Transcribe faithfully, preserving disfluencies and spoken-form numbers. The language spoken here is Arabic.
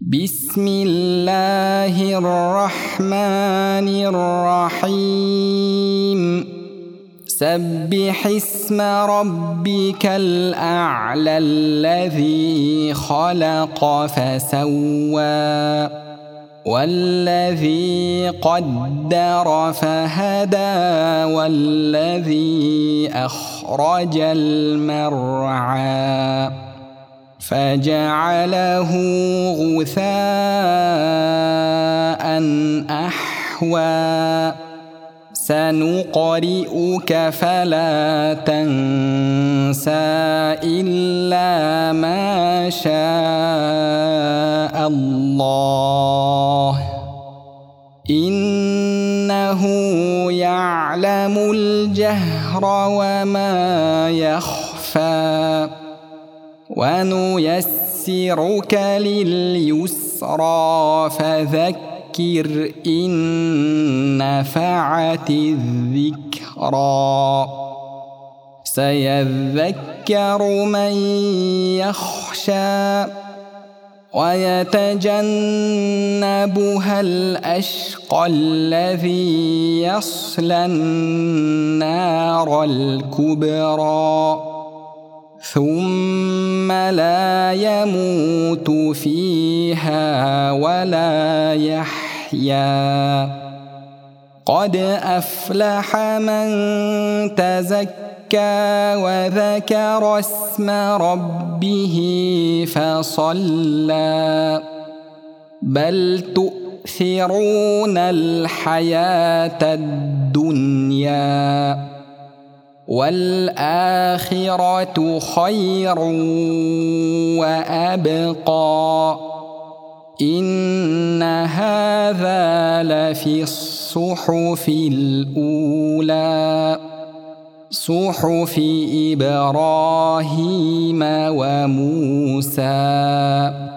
بسم الله الرحمن الرحيم سبح اسم ربك الأعلى الذي خلق فسوى والذي قدر فهدى والذي أخرج المرعى فجعله غثاء أحوى سنقرئك فلا تنسى إلا ما شاء الله إنه يعلم الجهر وما يخفى ونيسرك لليسرى فذكر إن نفعت الذكرى سيذكر من يخشى ويتجنبها الأشقى الذي يصلى النار الكبرى ثم لا يموت فيها ولا يحيا قد أفلح من تزكى وذكر اسم ربه فصلى بل تؤثرون الحياة الدنيا والآخرة خير وأبقى إن هذا لفي الصحف الأولى صحف إبراهيم وموسى.